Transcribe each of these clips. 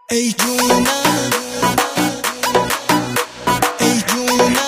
ای جونم ای جونم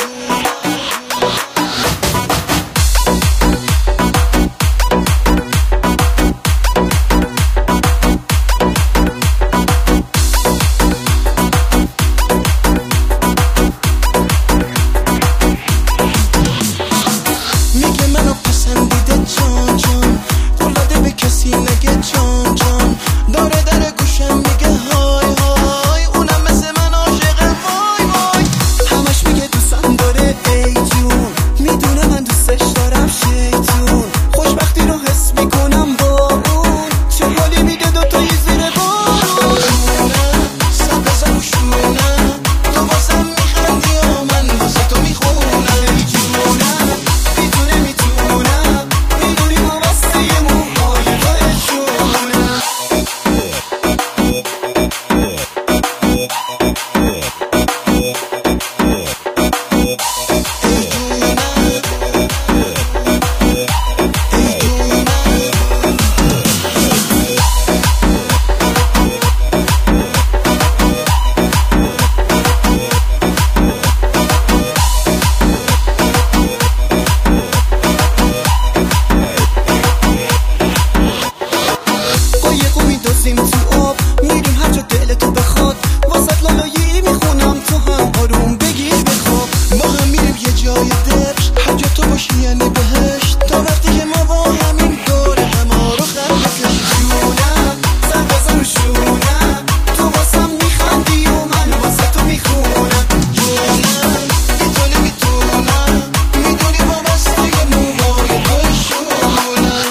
میگه منو پسندیده جان جان قلاده به کسی نگه جان جان داره در گوشم میگه های های اونم مثل من عاشقه وای وای همش میگه دوستم داره ای جون میدونه من دوستش دارم شیطون خوشبختی رو حس میکنم با اون چه حالی میده دوتایی زیر بارون جونم سر بزن و شونم تو واسم میخندی و من واسه تو میخونم ای جونم میدونه میتونم میدونی ما واسه موهای تو عشقونم میدوزیم تو آب میریم هر جا دلتو بخواد واسط لالایی میخونم تو هم آروم بگیر بخواب ما هم میریم یه جای دلش هر جا تو باشی یعنی بهشت تا وقتی که ما با همین دور هما رو خط بکش جونم سر بزن و شونم تو واسم میخندی و من واسه تو میخونم جونم میتونی میتونم میدونی با بسته موهای تو شونم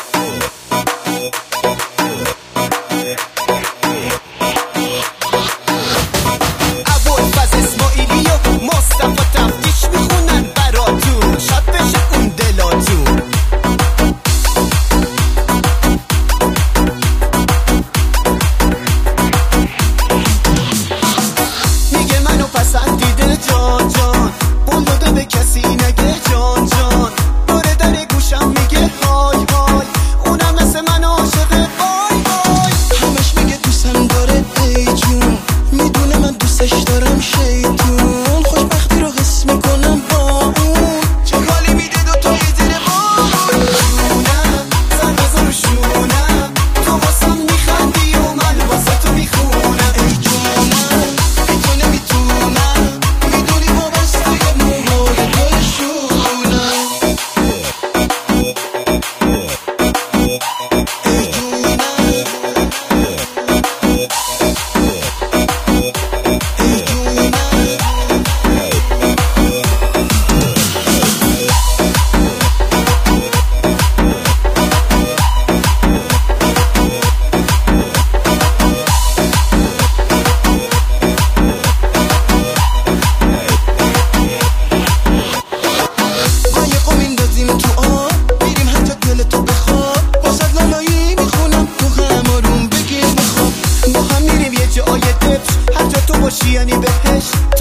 پسندیده جان جان قلاده به کسی نگه جان جان داره در گوشم میگه های های اونم مثل من عاشقه وای وای همش میگه دوستم داره ای جون میدونه من دوستش دارم شیطون خوشبختی رو حس میکنم با اون چه حالی میده دوتایی زیر بارون جونم سر بزن و شونم تو واسم میخندی و من واسه تو میخونم ای جونم میتونه میتونم میدونی با بسته موهای تو شونم یعنی بهش